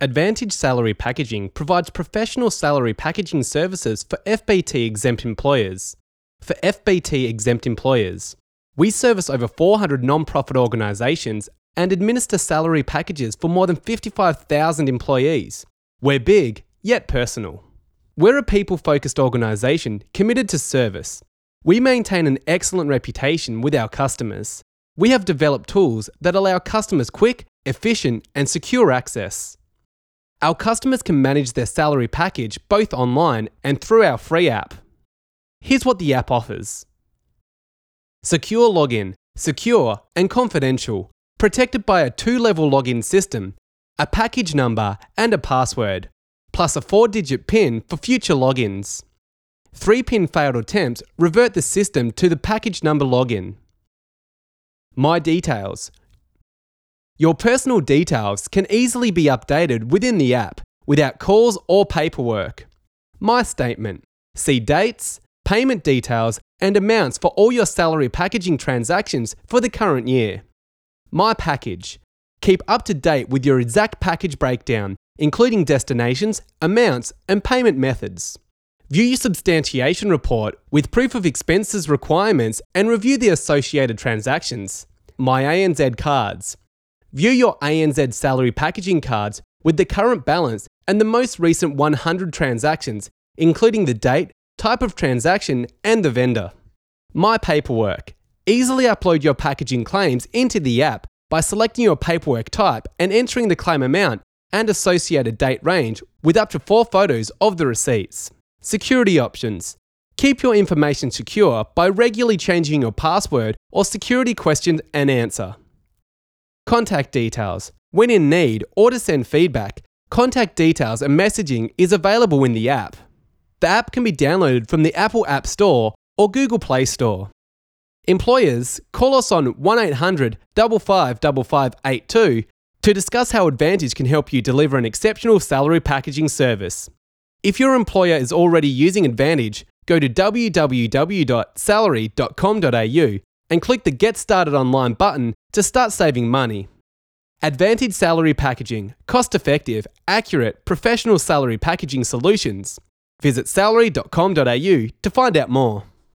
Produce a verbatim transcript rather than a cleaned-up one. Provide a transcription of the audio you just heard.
Advantage Salary Packaging provides professional salary packaging services for F B T-exempt employers. For F B T-exempt employers, we service over four hundred non-profit organisations and administer salary packages for more than fifty-five thousand employees. We're big, yet personal. We're a people-focused organisation committed to service. We maintain an excellent reputation with our customers. We have developed tools that allow customers quick, efficient, and secure access. Our customers can manage their salary package both online and through our free app. Here's what the app offers. Secure login, secure and confidential, protected by a two-level login system, a package number and a password, plus a four-digit PIN for future logins. Three PIN failed attempts revert the system to the package number login. My details. Your personal details can easily be updated within the app without calls or paperwork. My statement. See dates, payment details, and amounts for all your salary packaging transactions for the current year. My package. Keep up to date with your exact package breakdown, including destinations, amounts, and payment methods. View your substantiation report with proof of expenses requirements and review the associated transactions. My A N Z cards. View your A N Z salary packaging cards with the current balance and the most recent one hundred transactions, including the date, type of transaction, and the vendor. My paperwork. Easily upload your packaging claims into the app by selecting your paperwork type and entering the claim amount and associated date range with up to four photos of the receipts. Security options. Keep your information secure by regularly changing your password or security question and answer. Contact details. When in need or to send feedback, contact details and messaging is available in the app. The app can be downloaded from the Apple App Store or Google Play Store. Employers, call us on one eight hundred, five five five five eight two to discuss how Advantage can help you deliver an exceptional salary packaging service. If your employer is already using Advantage, go to w w w dot salary dot com dot a u and click the Get Started Online button to start saving money. Advantage Salary Packaging. Cost-effective, accurate, professional salary packaging solutions. Visit salary dot com dot a u to find out more.